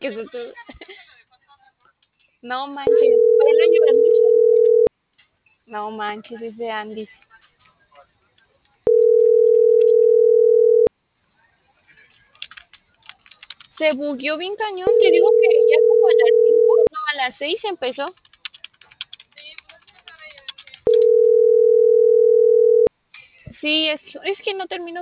qué susto. No manches, ¿todavía lo llevas mucho? No manches, ese Andy. Se bugueó bien cañón, te digo que ya como a las 5, no, a las 6 empezó. Sí, es que no termino